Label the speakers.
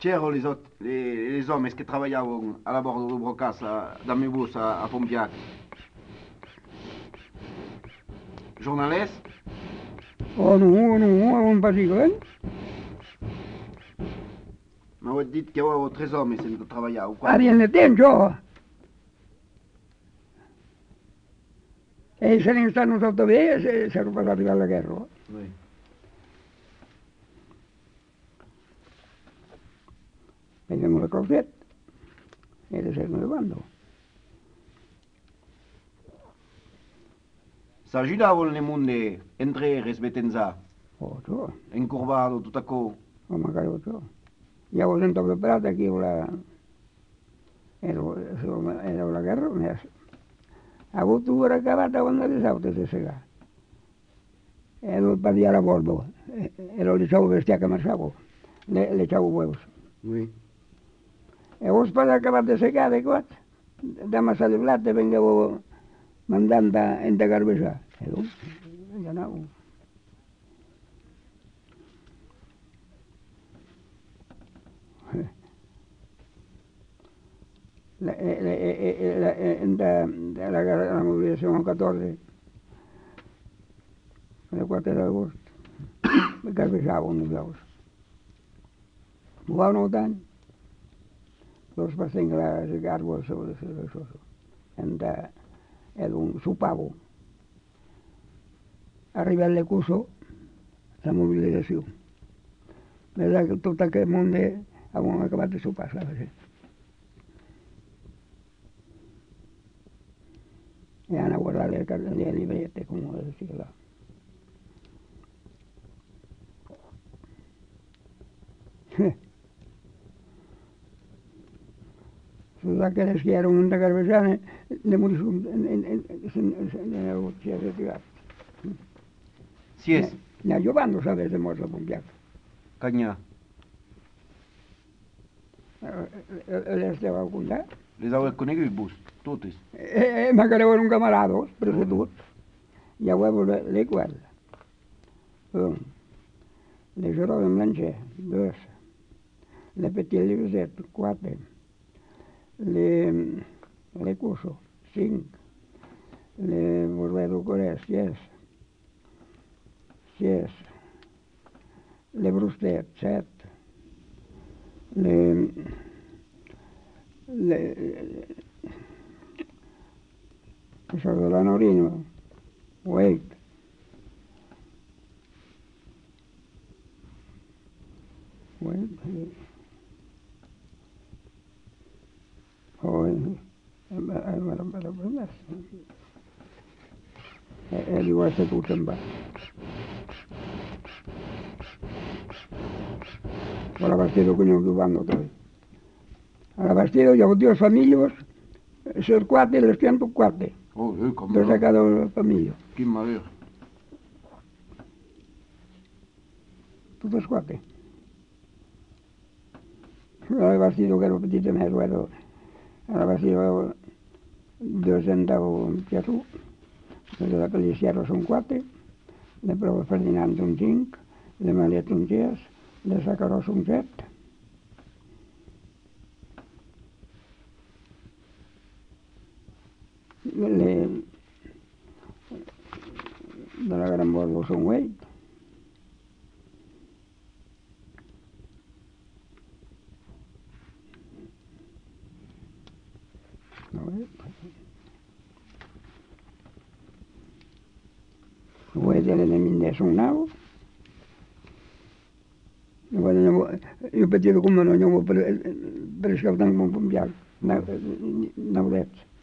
Speaker 1: C'erano les hommes che lavoravano alla bordo del Brocassa da mi bus a Pompiac. Jornalers?
Speaker 2: Oh, no, no, un pasiguen.
Speaker 1: M'aveva dit que hi havia 3 homes sense treballar. O
Speaker 2: Ara en el temps, jo. Ells s'han estat nosaltres bé, s'ha arribat la guerra.
Speaker 1: Oui.
Speaker 2: Veiem la coset. Era ser levando.
Speaker 1: S'ajudavano le monde entre resbetenza,
Speaker 2: Oh, tu.
Speaker 1: incurvato, tutto a co.
Speaker 2: Oh, magari tu. Llavors hem preparat aquí era la guerra, més. A avuto acabat abans de les autes de segar. Era el padiar a bordo. Era el liceu bestiar que marxava. L'eixau huevos.
Speaker 1: Oui.
Speaker 2: E vos per acabat de segar, adequat. Demà s'ha de blat, vengueu mandant a endegarbejar. E doncs, ja anau. De la movilización 14, el 4 d'agost, me garbejava uns veus. M'ho va notant, los passen les garbos sobre això. Era un sopavo. Arriba el curso, la mobilització. Tot aquest món havien acabat de sopar, saps? E a guardare le librette come si là. Sono aquelles che erano in Garbesane, le morì ne ho ritirato.
Speaker 1: Si es,
Speaker 2: Ne ha giovando, sapete, morto con piatto.
Speaker 1: cagna.
Speaker 2: Le stava a cuidare.
Speaker 1: Les avevo conegut bus, totes.
Speaker 2: Magari avevano un camarato, preso tutto. Gli avevo le quelle. Le girove in lanciere, 2. Le petite lisette, 4. Le cuso, 5. Le vorbedo corè, 6. 6. Le brustet, 7. Això de la Norina, 8. E rimase tutto in basso. Ahora vestido con un dubando todo. Ahora vestido llevo 2 famiglie, esos 4 les tiempo 4.
Speaker 1: Oh, com
Speaker 2: Dos a cada famiglia.
Speaker 1: Quin malheur.
Speaker 2: Totes 4. Ahora vestido que era petit més, ahora vestido 200 un piatú. De la Peliciera són 4. De Prova Ferdinand són 5. De Malet un 6. De Sacaró són 7. De la Gran Bordo són 8. Delle mine són 9. Io petito come non ho per escaldare un po' 9 lets.